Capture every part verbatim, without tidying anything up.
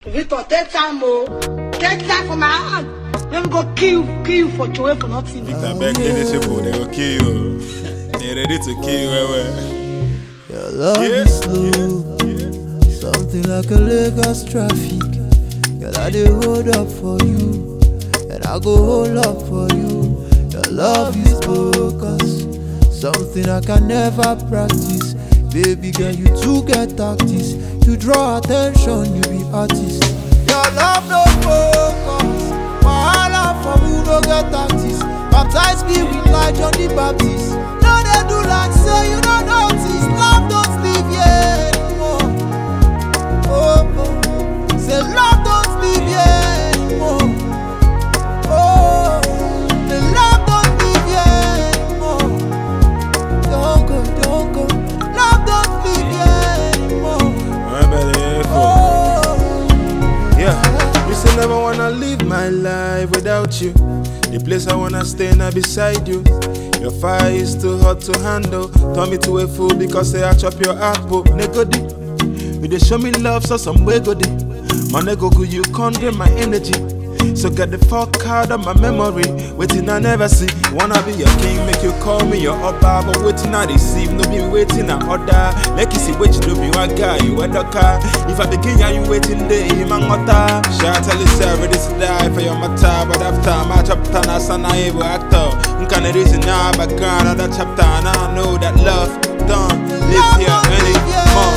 Victor, take time, oh. Take time for my hand. Let me go kill, kill you for Joey for nothing. Victor, back then they say, they will kill you. They're ready to kill you. Your love Yeah. is slow, something like a Lagos traffic. Girl, I dey hold up for you, and I go hold up for you. Your love is focus, something I can never practice. Baby girl, you too get tactics. You draw attention, you be artist. Your love no focus, wahala for who no get tactics. Baptize me with light John the Baptist. No they do like say you don't notice. Love don't leave here anymore. Oh, oh. Say love don't leave here anymore. Oh, the love don't leave here anymore. Don't go, don't go. Love don't leave here anymore. Oh, Yeah, you say never wanna live my life without you. The place I wanna stay now beside you. Your fire is too hot to handle. Turn me to a fool because say I chop your apple. Negodi, you dey show me love, so some way go dey. My nego go, you can't drain my energy. So get the fuck out of my memory. Waiting I never see. Wanna be your king, make you call me your upper. But waiting I receive, no be waiting I order. Make you see what you do, be one guy, you a car. If I begin, yeah, you waiting day, man ngota. Shout tell yourself, ready to die for your matter. But after my chapter, na sana evil actor. Nkan it is in our background of that chapter. And I know that love don't live here anymore.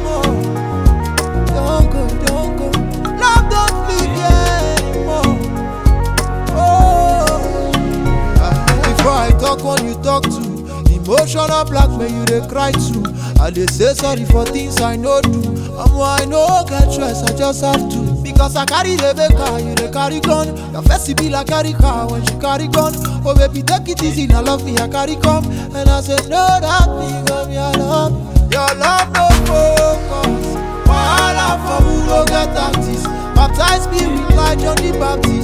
don't go, don't go. Love don't leave here anymore. Oh, before I talk, when you talk to emotional blackmail, you dey cry too. I dey say sorry for things I no do. Um, I no get choice, I just have to. Because I carry the car, you dey carry gun. Your face be like carry car when she carry gun. Oh baby, take it easy, now love me, I carry come. And I say no, that nigga, me I love. Your love no focus. Wahala for who no get tactics. Baptize me with light John the Baptist.